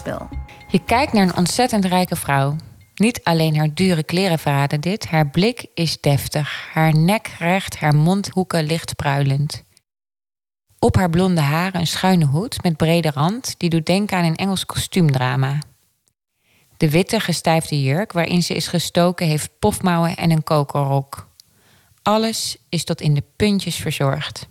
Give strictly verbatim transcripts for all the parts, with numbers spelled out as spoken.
Nashville. Je kijkt naar een ontzettend rijke vrouw. Niet alleen haar dure kleren verraden dit. Haar blik is deftig. Haar nek recht, haar mondhoeken licht pruilend. Op haar blonde haren een schuine hoed met brede rand... die doet denken aan een Engels kostuumdrama. De witte gestijfde jurk waarin ze is gestoken... heeft pofmouwen en een kokerrok. Alles is tot in de puntjes verzorgd.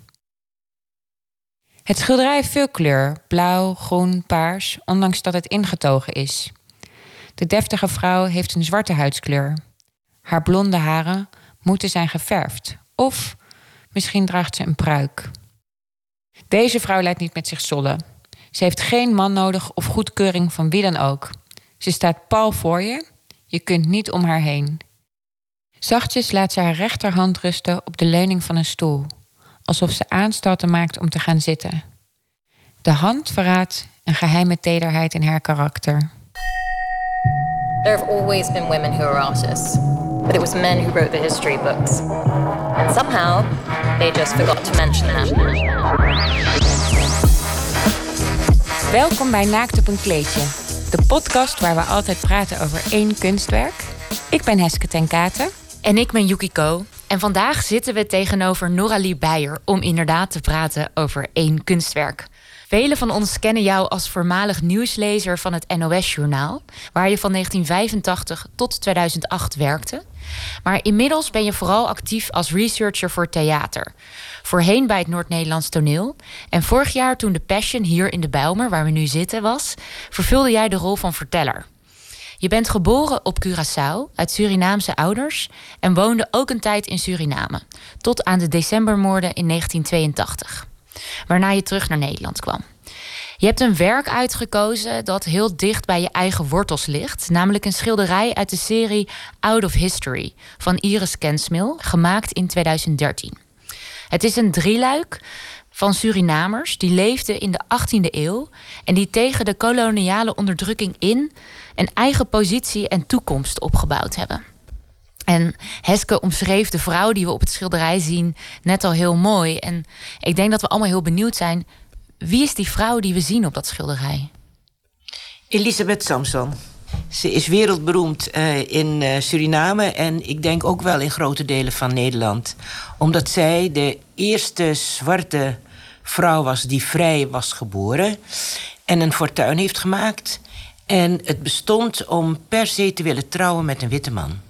Het schilderij heeft veel kleur. Blauw, groen, paars, ondanks dat het ingetogen is. De deftige vrouw heeft een zwarte huidskleur. Haar blonde haren moeten zijn geverfd. Of misschien draagt ze een pruik. Deze vrouw lijkt niet met zich zollen. Ze heeft geen man nodig of goedkeuring van wie dan ook. Ze staat pal voor je. Je kunt niet om haar heen. Zachtjes laat ze haar rechterhand rusten op de leuning van een stoel. Alsof ze aanstalten maakt om te gaan zitten. De hand verraadt een geheime tederheid in haar karakter. There have always been women who are artists, but it was men who wrote the history books. And somehow, they just forgot to mention that. Welkom bij Naakt op een kleedje. De podcast waar we altijd praten over één kunstwerk. Ik ben Heske ten Katen. En ik ben Yukiko. En vandaag zitten we tegenover Noralie Beyer om inderdaad te praten over één kunstwerk. Velen van ons kennen jou als voormalig nieuwslezer van het N O S-journaal... waar je van negentien vijfentachtig tot tweeduizend acht werkte. Maar inmiddels ben je vooral actief als researcher voor theater. Voorheen bij het Noord-Nederlands Toneel. En vorig jaar toen de Passion hier in de Bijlmer, waar we nu zitten, was... vervulde jij de rol van verteller. Je bent geboren op Curaçao, uit Surinaamse ouders... en woonde ook een tijd in Suriname. Tot aan de decembermoorden in negentien tweeëntachtig. Waarna je terug naar Nederland kwam. Je hebt een werk uitgekozen dat heel dicht bij je eigen wortels ligt. Namelijk een schilderij uit de serie Out of History van Iris Kensmil, gemaakt in tweeduizend dertien. Het is een drieluik van Surinamers die leefden in de achttiende eeuw... en die tegen de koloniale onderdrukking in een eigen positie en toekomst opgebouwd hebben. En Heske omschreef de vrouw die we op het schilderij zien net al heel mooi. En ik denk dat we allemaal heel benieuwd zijn. Wie is die vrouw die we zien op dat schilderij? Elisabeth Samson. Ze is wereldberoemd uh, in uh, Suriname en ik denk ook wel in grote delen van Nederland. Omdat zij de eerste zwarte vrouw was die vrij was geboren en een fortuin heeft gemaakt. En het bestond om per se te willen trouwen met een witte man.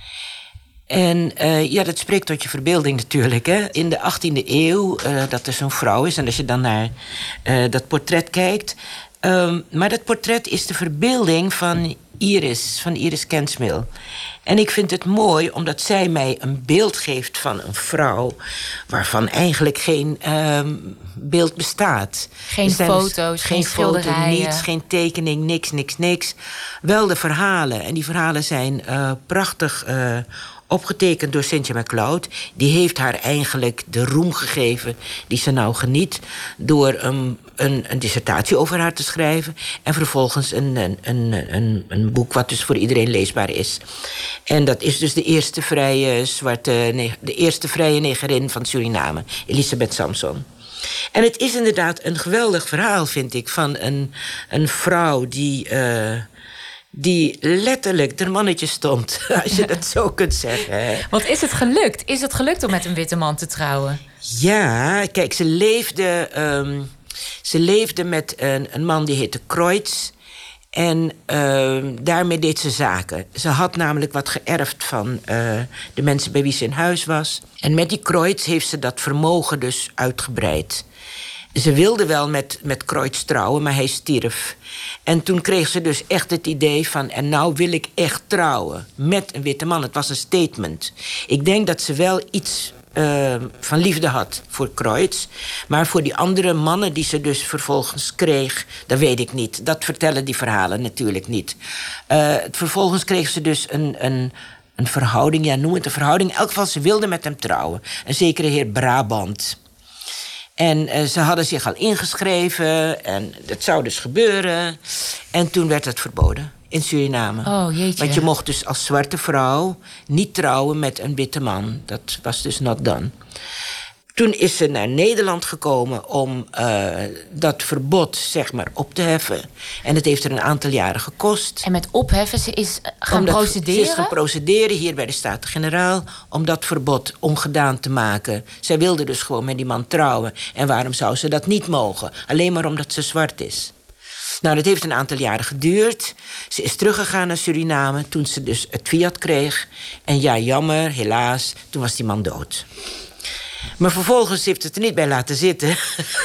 En uh, ja, dat spreekt tot je verbeelding natuurlijk. Hè? In de achttiende eeuw, uh, dat er zo'n vrouw is... en als je dan naar uh, dat portret kijkt... Um, maar dat portret is de verbeelding van Iris, van Iris Kensmil. En ik vind het mooi omdat zij mij een beeld geeft van een vrouw... waarvan eigenlijk geen um, beeld bestaat. Geen foto's, geen, geen schilderijen. Foto, niets, geen tekening, niks, niks, niks. Wel de verhalen. En die verhalen zijn uh, prachtig... Uh, opgetekend door Cynthia McLeod. Die heeft haar eigenlijk de roem gegeven die ze nou geniet... door een, een, een dissertatie over haar te schrijven... en vervolgens een, een, een, een, een boek wat dus voor iedereen leesbaar is. En dat is dus de eerste vrije, zwarte, de eerste vrije negerin van Suriname, Elisabeth Samson. En het is inderdaad een geweldig verhaal, vind ik... van een, een vrouw die... Uh, die letterlijk ter mannetje stond, als je dat zo kunt zeggen. Wat is het gelukt? Is het gelukt om met een witte man te trouwen? Ja, kijk, ze leefde, um, ze leefde met een, een man die heette Kreutz. En um, daarmee deed ze zaken. Ze had namelijk wat geërfd van uh, de mensen bij wie ze in huis was. En met die Kreutz heeft ze dat vermogen dus uitgebreid. Ze wilde wel met, met Kreutz trouwen, maar hij stierf. En toen kreeg ze dus echt het idee van... en nou wil ik echt trouwen met een witte man. Het was een statement. Ik denk dat ze wel iets uh, van liefde had voor Kreutz. Maar voor die andere mannen die ze dus vervolgens kreeg... dat weet ik niet. Dat vertellen die verhalen natuurlijk niet. Uh, vervolgens kreeg ze dus een... een een verhouding, ja, noem het een verhouding. In elk geval, ze wilde met hem trouwen. Een zekere heer Brabant... En uh, ze hadden zich al ingeschreven en dat zou dus gebeuren. En toen werd het verboden in Suriname. Oh, jeetje. Want je mocht dus als zwarte vrouw niet trouwen met een witte man. Dat was dus not done. Toen is ze naar Nederland gekomen om uh, dat verbod zeg maar op te heffen. En het heeft er een aantal jaren gekost. En met opheffen, ze is gaan Omdat, procederen? Ze is gaan procederen hier bij de Staten-Generaal om dat verbod ongedaan te maken. Zij wilde dus gewoon met die man trouwen. En waarom zou ze dat niet mogen? Alleen maar omdat ze zwart is. Nou, dat heeft een aantal jaren geduurd. Ze is teruggegaan naar Suriname toen ze dus het fiat kreeg. En ja, jammer, helaas, toen was die man dood. Maar vervolgens heeft het er niet bij laten zitten.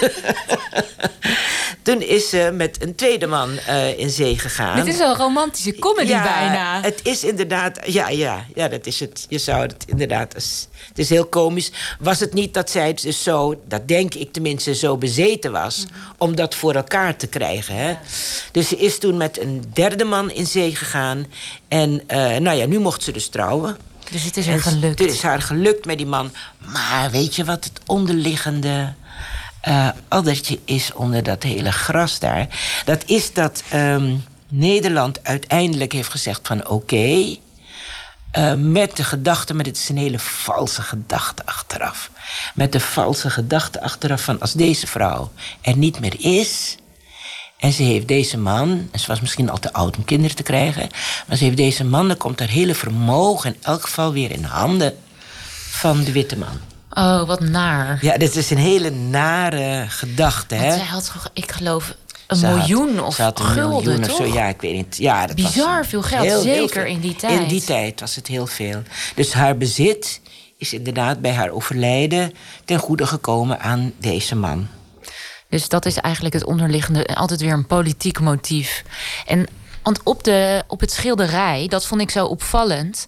Toen is ze met een tweede man uh, in zee gegaan. Dit is een romantische comedy ja, bijna. Het is inderdaad... Ja, ja, ja, dat is het. Je zou het inderdaad... Het is heel komisch. Was het niet dat zij dus zo... Dat denk ik tenminste zo bezeten was... Mm-hmm. om dat voor elkaar te krijgen. Hè? Ja. Dus ze is toen met een derde man in zee gegaan. En uh, nou ja, nu mocht ze dus trouwen. Dus het is haar gelukt. Het is haar gelukt met die man. Maar weet je wat het onderliggende uh, addertje is onder dat hele gras daar? Dat is dat um, Nederland uiteindelijk heeft gezegd van oké... Okay, uh, met de gedachte, maar dit is een hele valse gedachte achteraf. Met de valse gedachte achteraf van als deze vrouw er niet meer is... En ze heeft deze man, en ze was misschien al te oud om kinderen te krijgen... maar ze heeft deze man, dan komt haar hele vermogen... in elk geval weer in handen van de witte man. Oh, wat naar. Ja, dit is een hele nare gedachte, hè? Want zij had, ik geloof, een ze miljoen had, of ze had een gulden, miljoen toch? of zo, ja, ik weet niet. Ja, dat bizar was veel geld, heel, zeker heel veel. In die tijd. In die tijd was het heel veel. Dus haar bezit is inderdaad bij haar overlijden... ten goede gekomen aan deze man. Dus dat is eigenlijk het onderliggende, altijd weer een politiek motief. En want op, de, op het schilderij, dat vond ik zo opvallend.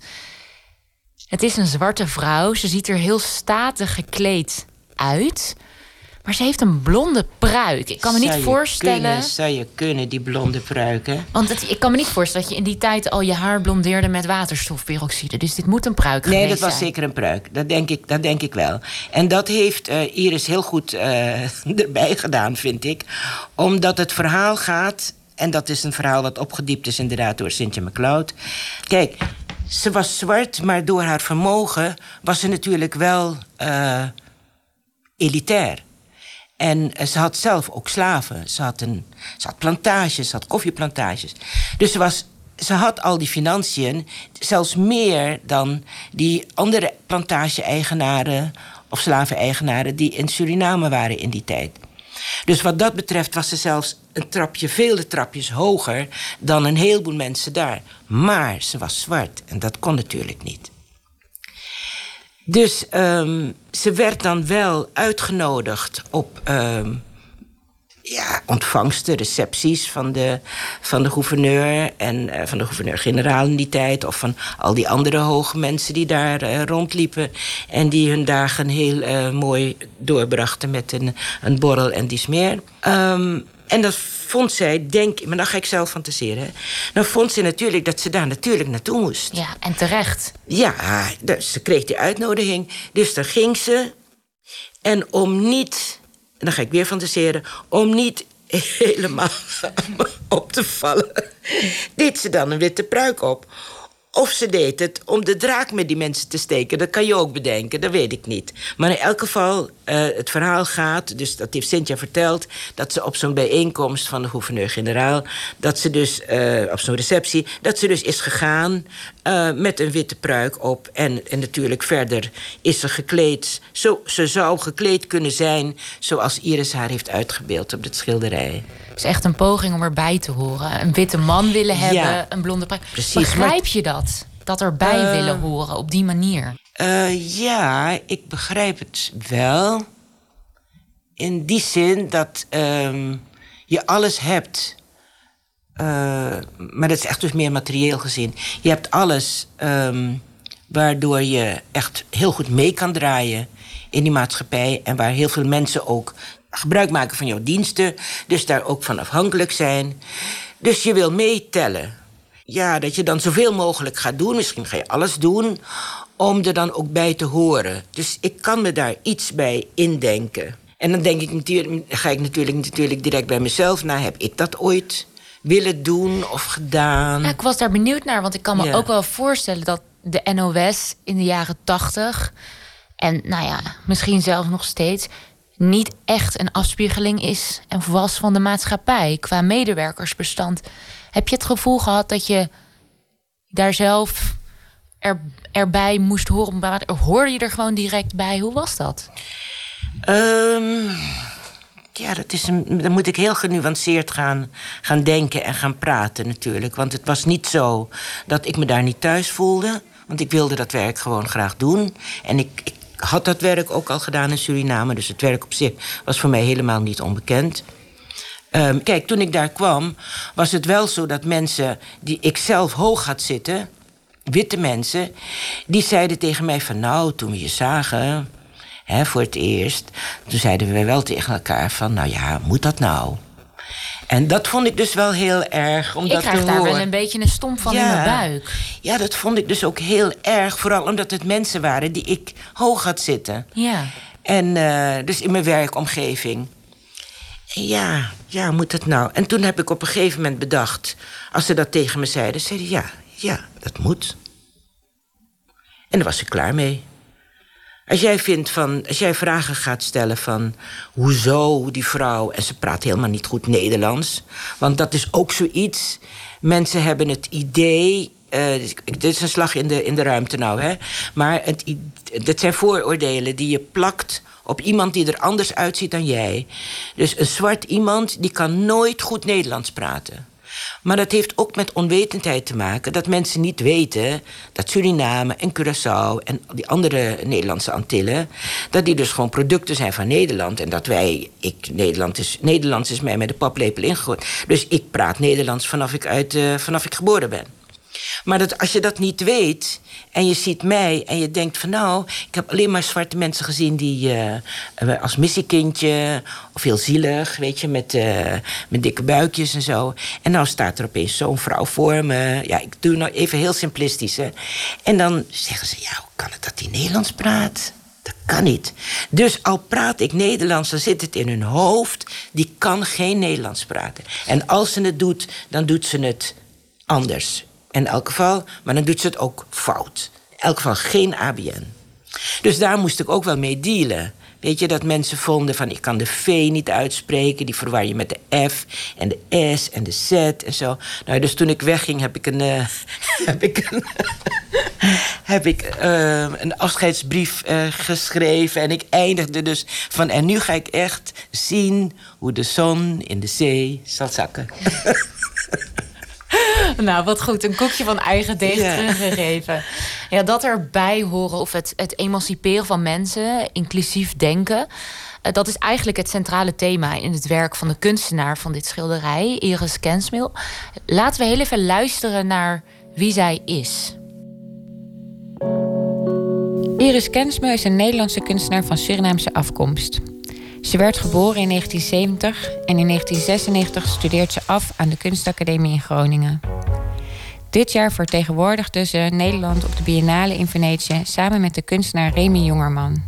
Het is een zwarte vrouw, ze ziet er heel statig gekleed uit. Maar ze heeft een blonde pruik. Ik kan me niet zou voorstellen... Kunnen, zou je kunnen, die blonde pruiken? Want het, ik kan me niet voorstellen dat je in die tijd al je haar blondeerde met waterstofperoxide. Dus dit moet een pruik nee, geweest zijn. Nee, dat was zijn. zeker een pruik. Dat denk ik, dat denk ik wel. En dat heeft uh, Iris heel goed uh, erbij gedaan, vind ik. Omdat het verhaal gaat... en dat is een verhaal wat opgediept is inderdaad door Cynthia McLeod. Kijk, ze was zwart, maar door haar vermogen... was ze natuurlijk wel uh, elitair. En ze had zelf ook slaven. Ze had, een, ze had plantages, ze had koffieplantages. Dus ze, was, ze had al die financiën, zelfs meer dan die andere plantage-eigenaren of slaven-eigenaren die in Suriname waren in die tijd. Dus wat dat betreft was ze zelfs een trapje, vele trapjes hoger dan een heleboel mensen daar. Maar ze was zwart en dat kon natuurlijk niet. Dus um, ze werd dan wel uitgenodigd op um, ja, ontvangsten, recepties van de, van de gouverneur en uh, van de gouverneur-generaal in die tijd, of van al die andere hoge mensen die daar uh, rondliepen en die hun dagen heel uh, mooi doorbrachten met een, een borrel en dies meer. Um, en dat vond zij, denk ik, maar dan ga ik zelf fantaseren. Hè? Dan vond ze natuurlijk dat ze daar natuurlijk naartoe moest. Ja, en terecht. Ja, dus ze kreeg die uitnodiging. Dus daar ging ze. En om niet, en dan ga ik weer fantaseren, om niet helemaal op te vallen, deed ze dan een witte pruik op. Of ze deed het om de draak met die mensen te steken. Dat kan je ook bedenken, dat weet ik niet. Maar in elk geval, uh, het verhaal gaat... dus dat heeft Cynthia verteld... dat ze op zo'n bijeenkomst van de gouverneur-generaal... dat ze dus, uh, op zo'n receptie... dat ze dus is gegaan uh, met een witte pruik op. En, en natuurlijk verder is ze gekleed... Zo, ze zou gekleed kunnen zijn... zoals Iris haar heeft uitgebeeld op dit schilderij. Het is echt een poging om erbij te horen. Een witte man willen hebben, ja, een blonde pruik. Precies. Begrijp je dat? Dat erbij uh, willen horen op die manier? Uh, ja, ik begrijp het wel. In die zin dat um, je alles hebt. Uh, maar dat is echt dus meer materieel gezien. Je hebt alles um, waardoor je echt heel goed mee kan draaien in die maatschappij. En waar heel veel mensen ook gebruik maken van jouw diensten. Dus daar ook van afhankelijk zijn. Dus je wil meetellen. Ja, dat je dan zoveel mogelijk gaat doen. Misschien ga je alles doen om er dan ook bij te horen. Dus ik kan me daar iets bij indenken. En dan denk ik natuurlijk, ga ik natuurlijk, natuurlijk direct bij mezelf na. Heb ik dat ooit willen doen of gedaan? Ja, ik was daar benieuwd naar, want ik kan me ja. ook wel voorstellen dat de N O S in de jaren tachtig en nou ja, misschien zelfs nog steeds niet echt een afspiegeling is en was van de maatschappij qua medewerkersbestand. Heb je het gevoel gehad dat je daar zelf er, erbij moest horen? Of hoorde je er gewoon direct bij? Hoe was dat? Um, ja, dat is een, dan moet ik heel genuanceerd gaan, gaan denken en gaan praten natuurlijk. Want het was niet zo dat ik me daar niet thuis voelde. Want ik wilde dat werk gewoon graag doen. En ik, ik had dat werk ook al gedaan in Suriname. Dus het werk op zich was voor mij helemaal niet onbekend. Um, kijk, toen ik daar kwam, was het wel zo dat mensen die ik zelf hoog had zitten, witte mensen, die zeiden tegen mij van nou, toen we je zagen, hè, voor het eerst, toen zeiden we wel tegen elkaar van nou ja, moet dat nou? En dat vond ik dus wel heel erg om ik dat te krijg daar horen. wel een beetje een stomp van ja, in mijn buik. Ja, dat vond ik dus ook heel erg. Vooral omdat het mensen waren die ik hoog had zitten. Ja. En uh, dus in mijn werkomgeving. En ja, ja, moet dat nou? En toen heb ik op een gegeven moment bedacht, als ze dat tegen me zeiden, zeiden ja, ja, dat moet. En daar was ik klaar mee. Als jij vindt van, als jij vragen gaat stellen van hoezo die vrouw, en ze praat helemaal niet goed Nederlands, want dat is ook zoiets. Mensen hebben het idee, uh, dit is een slag in de, in de ruimte nou, hè, maar het, dat zijn vooroordelen die je plakt op iemand die er anders uitziet dan jij. Dus een zwart iemand die kan nooit goed Nederlands praten. Maar dat heeft ook met onwetendheid te maken. Dat mensen niet weten dat Suriname en Curaçao en die andere Nederlandse Antillen, dat die dus gewoon producten zijn van Nederland. En dat wij, ik, Nederland is, Nederlands is mij met de paplepel ingegooid. Dus ik praat Nederlands vanaf ik, uit, uh, vanaf ik geboren ben. Maar dat, als je dat niet weet en je ziet mij en je denkt van nou, ik heb alleen maar zwarte mensen gezien die uh, als missiekindje of heel zielig, weet je, met, uh, met dikke buikjes en zo. En nou staat er opeens zo'n vrouw voor me. Ja, ik doe nou even heel simplistisch, hè. En dan zeggen ze, ja, hoe kan het dat die Nederlands praat? Dat kan niet. Dus al praat ik Nederlands, dan zit het in hun hoofd. Die kan geen Nederlands praten. En als ze het doet, dan doet ze het anders. In elk geval, maar dan doet ze het ook fout. In elk geval geen A B N. Dus daar moest ik ook wel mee dealen. Weet je, dat mensen vonden van ik kan de V niet uitspreken. Die verwar je met de F en de S en de Z en zo. Nou, dus toen ik wegging heb ik een, uh, heb ik een, heb ik, uh, een afscheidsbrief uh, geschreven. En ik eindigde dus van en nu ga ik echt zien hoe de zon in de zee zal zakken. Nou, wat goed. Een koekje van eigen deeg ja. teruggegeven. Ja, dat erbij horen of het, het emanciperen van mensen, inclusief denken, dat is eigenlijk het centrale thema in het werk van de kunstenaar van dit schilderij, Iris Kensmil. Laten we heel even luisteren naar wie zij is. Iris Kensmil is een Nederlandse kunstenaar van Surinaamse afkomst. Ze werd geboren in negentien zeventig en in negentien zesennegentig studeert ze af aan de Kunstacademie in Groningen. Dit jaar vertegenwoordigde ze Nederland op de Biennale in Venetië samen met de kunstenaar Remy Jongerman.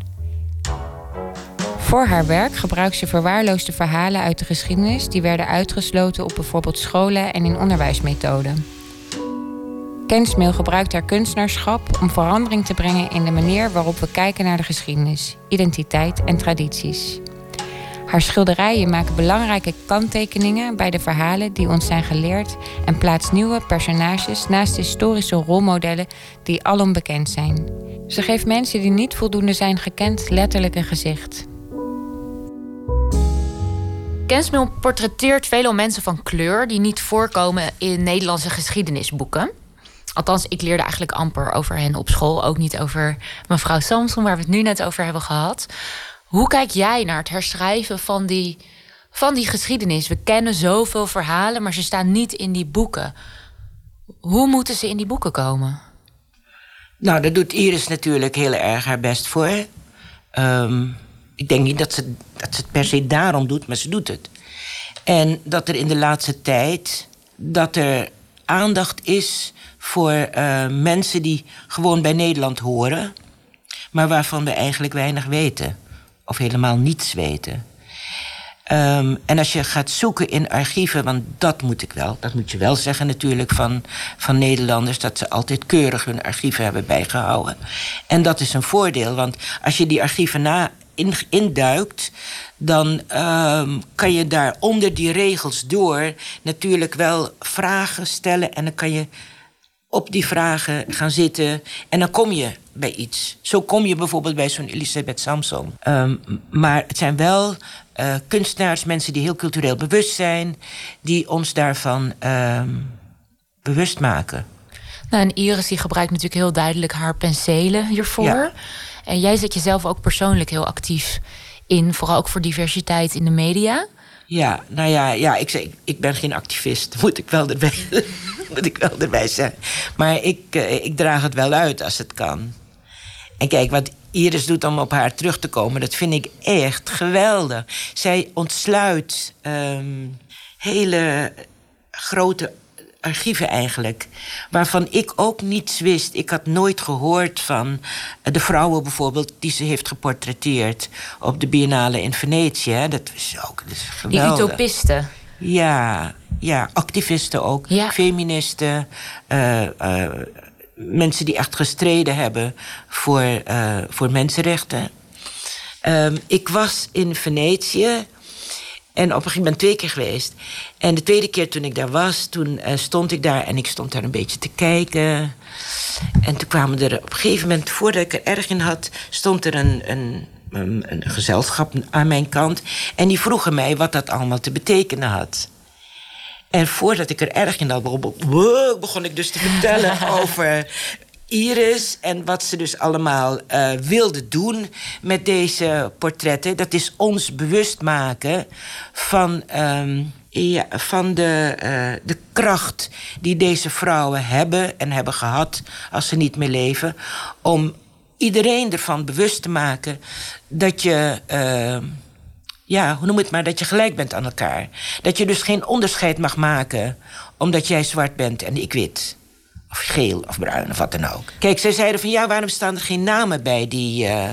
Voor haar werk gebruikt ze verwaarloosde verhalen uit de geschiedenis die werden uitgesloten op bijvoorbeeld scholen en in onderwijsmethoden. Kensmil gebruikt haar kunstenaarschap om verandering te brengen in de manier waarop we kijken naar de geschiedenis, identiteit en tradities. Haar schilderijen maken belangrijke kanttekeningen bij de verhalen die ons zijn geleerd en plaatst nieuwe personages naast historische rolmodellen die alom bekend zijn. Ze geeft mensen die niet voldoende zijn gekend letterlijk een gezicht. Kensmil portretteert veelal mensen van kleur die niet voorkomen in Nederlandse geschiedenisboeken. Althans, ik leerde eigenlijk amper over hen op school. Ook niet over mevrouw Samson, waar we het nu net over hebben gehad. Hoe kijk jij naar het herschrijven van die, van die geschiedenis? We kennen zoveel verhalen, maar ze staan niet in die boeken. Hoe moeten ze in die boeken komen? Nou, daar doet Iris natuurlijk heel erg haar best voor. Um, ik denk niet dat ze, dat ze het per se daarom doet, maar ze doet het. En dat er in de laatste tijd, dat er aandacht is voor uh, mensen die gewoon bij Nederland horen, maar waarvan we eigenlijk weinig weten. Of helemaal niets weten. Um, en als je gaat zoeken in archieven, want dat moet ik wel, dat moet je wel zeggen natuurlijk van, van Nederlanders, dat ze altijd keurig hun archieven hebben bijgehouden. En dat is een voordeel, want als je die archieven na in, induikt, dan um, kan je daar onder die regels door natuurlijk wel vragen stellen en dan kan je op die vragen gaan zitten en dan kom je bij iets. Zo kom je bijvoorbeeld bij zo'n Elisabeth Samson. Um, maar het zijn wel uh, kunstenaars, mensen die heel cultureel bewust zijn, die ons daarvan um, bewust maken. Nou, en Iris die gebruikt natuurlijk heel duidelijk haar penselen hiervoor. Ja. En jij zet jezelf ook persoonlijk heel actief in, vooral ook voor diversiteit in de media. Ja, nou ja, ja ik, ik, ik ben geen activist, moet ik wel erbij, moet ik wel erbij zeggen. Maar ik, uh, ik draag het wel uit als het kan. En kijk, wat Iris doet om op haar terug te komen, dat vind ik echt geweldig. Zij ontsluit um, hele grote archieven eigenlijk, waarvan ik ook niets wist. Ik had nooit gehoord van de vrouwen bijvoorbeeld die ze heeft geportretteerd op de Biennale in Venetië. Dat is ook dat is geweldig. Die utopisten. Ja, ja, activisten ook, ja. Feministen, uh, uh, mensen die echt gestreden hebben voor, uh, voor mensenrechten. Um, ik was in Venetië en op een gegeven moment twee keer geweest. En de tweede keer toen ik daar was, toen uh, stond ik daar en ik stond daar een beetje te kijken. En toen kwamen er op een gegeven moment, voordat ik er erg in had, stond er een, een, een, een gezelschap aan mijn kant. En die vroegen mij wat dat allemaal te betekenen had. En voordat ik er erg in had, begon ik dus te vertellen over Iris en wat ze dus allemaal uh, wilde doen met deze portretten. Dat is ons bewust maken van, um, ja, van de, uh, de kracht die deze vrouwen hebben en hebben gehad als ze niet meer leven. Om iedereen ervan bewust te maken dat je, Uh, ja, hoe noem het maar, dat je gelijk bent aan elkaar. Dat je dus geen onderscheid mag maken omdat jij zwart bent en ik wit. Of geel of bruin of wat dan ook. Kijk, zij zeiden van ja, waarom staan er geen namen bij die, uh,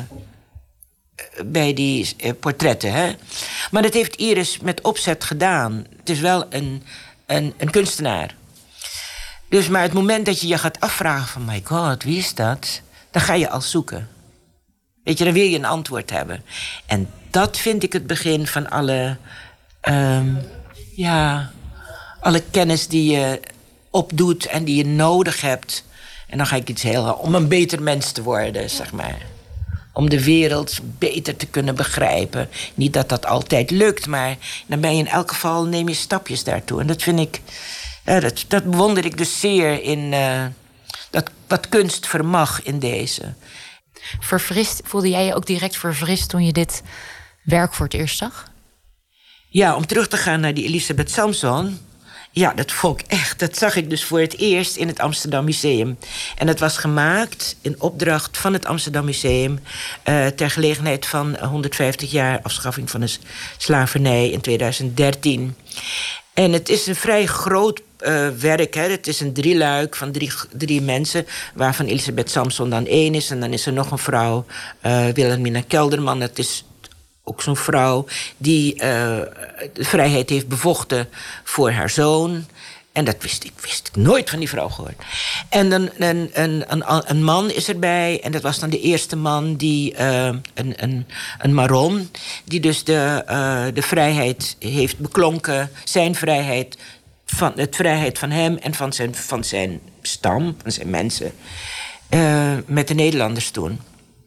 bij die uh, portretten, hè? Maar dat heeft Iris met opzet gedaan. Het is wel een, een, een kunstenaar. Dus maar het moment dat je je gaat afvragen van my god, wie is dat? Dan ga je al zoeken. Weet je, dan wil je een antwoord hebben. En dat vind ik het begin van alle, um, ja, alle kennis die je opdoet en die je nodig hebt. En dan ga ik iets heel, om een beter mens te worden, zeg maar. Om de wereld beter te kunnen begrijpen. Niet dat dat altijd lukt, maar dan ben je in elk geval, neem je stapjes daartoe. En dat vind ik, ja, dat, dat bewonder ik dus zeer in uh, dat, wat kunst vermag in deze. Verfrist, voelde jij je ook direct verfrist toen je dit werk voor het eerst zag? Ja, om terug te gaan naar die Elisabeth Samson. Ja, dat vond ik echt. Dat zag ik dus voor het eerst in het Amsterdam Museum. En dat was gemaakt in opdracht van het Amsterdam Museum Uh, ter gelegenheid van honderdvijftig jaar afschaffing van de slavernij in tweeduizend dertien. En het is een vrij groot uh, werk. Hè. Het is een drieluik van drie, drie mensen, waarvan Elisabeth Samson dan één is. En dan is er nog een vrouw, uh, Wilhelmina Kelderman. Dat is ook zo'n vrouw die uh, de vrijheid heeft bevochten voor haar zoon. En dat wist ik, wist ik nooit van die vrouw gehoord. En dan een, een, een, een man is erbij. En dat was dan de eerste man, die uh, een, een, een Maron, die dus de, uh, de vrijheid heeft beklonken. Zijn vrijheid, van, het vrijheid van hem en van zijn, van zijn stam, van zijn mensen. Uh, met de Nederlanders toen.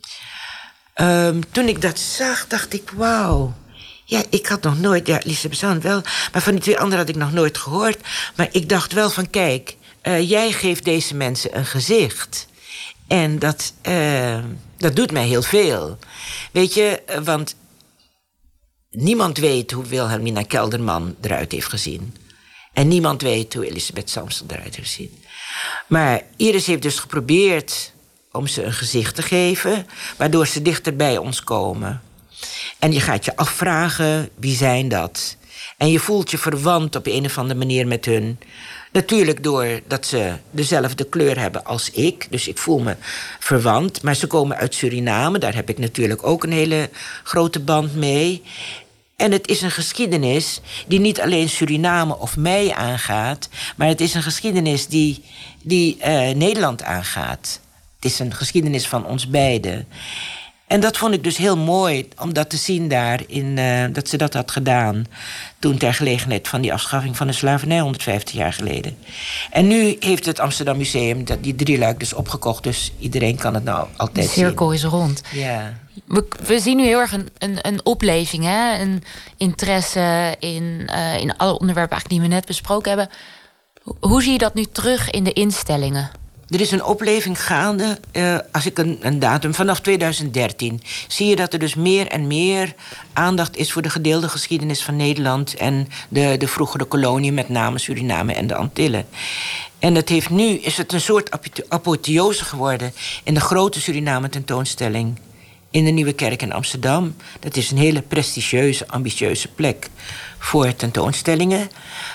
Um, toen ik dat zag, dacht ik, wauw. Ja, ik had nog nooit, ja, Elisabeth Samson wel, maar van die twee anderen had ik nog nooit gehoord. Maar ik dacht wel van, kijk, uh, jij geeft deze mensen een gezicht. En dat, uh, dat doet mij heel veel. Weet je, uh, want niemand weet hoe Wilhelmina Kelderman eruit heeft gezien. En niemand weet hoe Elisabeth Samson eruit heeft gezien. Maar Iris heeft dus geprobeerd om ze een gezicht te geven, waardoor ze dichter bij ons komen. En je gaat je afvragen, wie zijn dat? En je voelt je verwant op een of andere manier met hun. Natuurlijk doordat ze dezelfde kleur hebben als ik. Dus ik voel me verwant. Maar ze komen uit Suriname. Daar heb ik natuurlijk ook een hele grote band mee. En het is een geschiedenis die niet alleen Suriname of mij aangaat, maar het is een geschiedenis die, die uh, Nederland aangaat. Het is een geschiedenis van ons beiden. En dat vond ik dus heel mooi om dat te zien daar, in, uh, dat ze dat had gedaan toen ter gelegenheid van die afschaffing van de slavernij honderdvijftig jaar geleden. En nu heeft het Amsterdam Museum dat die drieluik dus opgekocht, dus iedereen kan het nou altijd zien. De cirkel is rond. Ja. We, we zien nu heel erg een, een, een opleving, hè? Een interesse in, uh, in alle onderwerpen eigenlijk die we net besproken hebben. Hoe zie je dat nu terug in de instellingen? Er is een opleving gaande, uh, als ik een, een datum, vanaf tweeduizend dertien... zie je dat er dus meer en meer aandacht is voor de gedeelde geschiedenis van Nederland en de, de vroegere koloniën, met name Suriname en de Antillen. En dat heeft nu, is het een soort apotheose geworden in de grote Suriname tentoonstelling in de Nieuwe Kerk in Amsterdam. Dat is een hele prestigieuze, ambitieuze plek voor tentoonstellingen.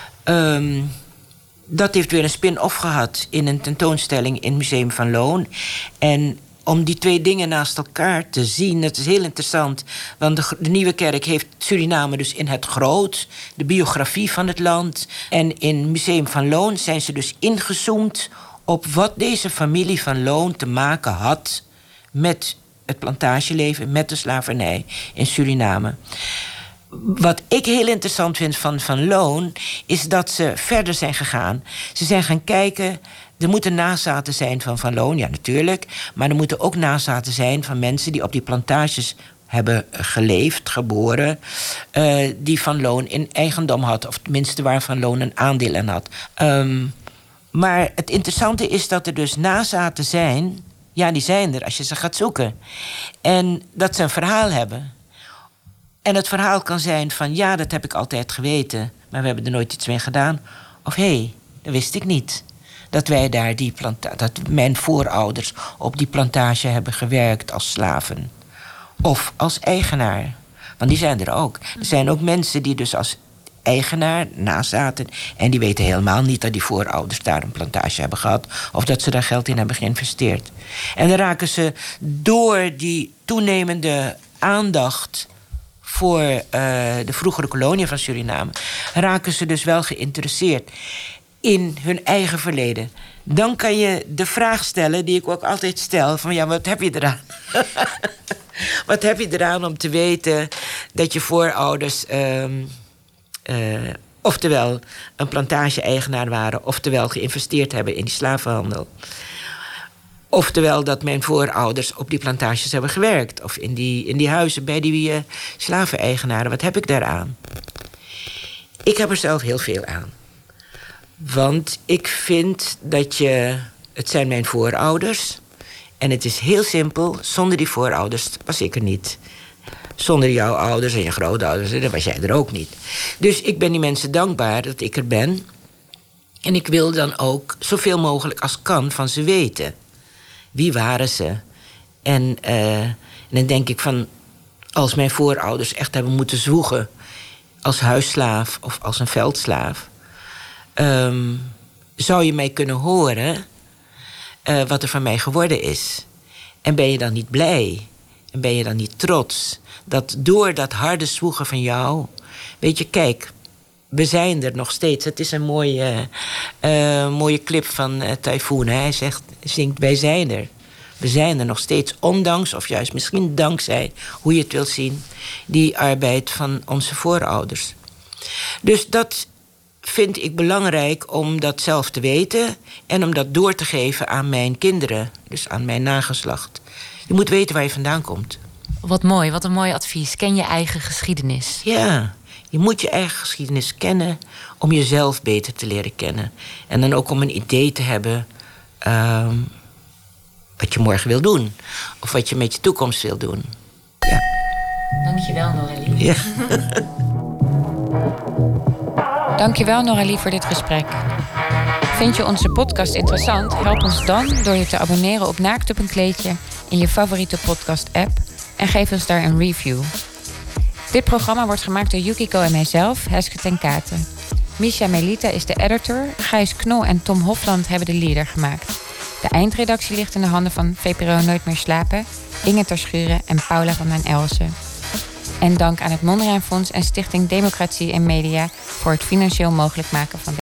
Um, Dat heeft weer een spin-off gehad in een tentoonstelling in het Museum van Loon. En om die twee dingen naast elkaar te zien, dat is heel interessant. Want de, de Nieuwe Kerk heeft Suriname dus in het groot, de biografie van het land. En in het Museum van Loon zijn ze dus ingezoomd op wat deze familie van Loon te maken had met het plantageleven, met de slavernij in Suriname. Wat ik heel interessant vind van Van Loon is dat ze verder zijn gegaan. Ze zijn gaan kijken, er moeten nazaten zijn van Van Loon, ja natuurlijk, maar er moeten ook nazaten zijn van mensen die op die plantages hebben geleefd, geboren, uh, die Van Loon in eigendom had, of tenminste waar Van Loon een aandeel in had. Um, maar het interessante is dat er dus nazaten zijn, ja, die zijn er als je ze gaat zoeken. En dat ze een verhaal hebben. En het verhaal kan zijn van, ja, dat heb ik altijd geweten, maar we hebben er nooit iets mee gedaan. Of, hé, hey, dat wist ik niet. Dat wij daar die planta- dat mijn voorouders op die plantage hebben gewerkt als slaven. Of als eigenaar. Want die zijn er ook. Er zijn ook mensen die dus als eigenaar nazaten en die weten helemaal niet dat die voorouders daar een plantage hebben gehad, of dat ze daar geld in hebben geïnvesteerd. En dan raken ze door die toenemende aandacht voor uh, de vroegere koloniën van Suriname, raken ze dus wel geïnteresseerd in hun eigen verleden. Dan kan je de vraag stellen die ik ook altijd stel, van ja, wat heb je eraan? Wat heb je eraan om te weten dat je voorouders um, uh, oftewel een plantage-eigenaar waren, oftewel geïnvesteerd hebben in die slavenhandel? Oftewel dat mijn voorouders op die plantages hebben gewerkt, of in die, in die huizen bij die uh, slaveneigenaren. Wat heb ik daaraan? Ik heb er zelf heel veel aan. Want ik vind dat je, het zijn mijn voorouders, en het is heel simpel, zonder die voorouders was ik er niet. Zonder jouw ouders en je grootouders, dan was jij er ook niet. Dus ik ben die mensen dankbaar dat ik er ben. En ik wil dan ook zoveel mogelijk als kan van ze weten. Wie waren ze? En, uh, en dan denk ik van, als mijn voorouders echt hebben moeten zwoegen als huisslaaf of als een veldslaaf, Um, zou je mij kunnen horen uh, wat er van mij geworden is? En ben je dan niet blij? En ben je dan niet trots? Dat door dat harde zwoegen van jou, weet je, kijk, we zijn er nog steeds. Het is een mooie, uh, mooie clip van uh, Typhoon. Hè? Hij zegt, zingt, wij zijn er. We zijn er nog steeds, ondanks, of juist misschien dankzij, hoe je het wilt zien, die arbeid van onze voorouders. Dus dat vind ik belangrijk om dat zelf te weten en om dat door te geven aan mijn kinderen, dus aan mijn nageslacht. Je moet weten waar je vandaan komt. Wat mooi, wat een mooi advies. Ken je eigen geschiedenis. Ja, je moet je eigen geschiedenis kennen om jezelf beter te leren kennen. En dan ook om een idee te hebben uh, wat je morgen wil doen. Of wat je met je toekomst wil doen. Ja. Dankjewel, Noralie. Ja. Dankjewel Noralie voor dit gesprek. Vind je onze podcast interessant? Help ons dan door je te abonneren op Naakt op een kleedje in je favoriete podcast-app en geef ons daar een review. Dit programma wordt gemaakt door Yukiko en mijzelf, Heske ten Katen. Misha Melita is de editor, Gijs Knol en Tom Hofland hebben de leader gemaakt. De eindredactie ligt in de handen van V P R O Nooit meer slapen, Inge Terschuren en Paula van den Elsen. En dank aan het Mondriaan Fonds en Stichting Democratie en Media voor het financieel mogelijk maken van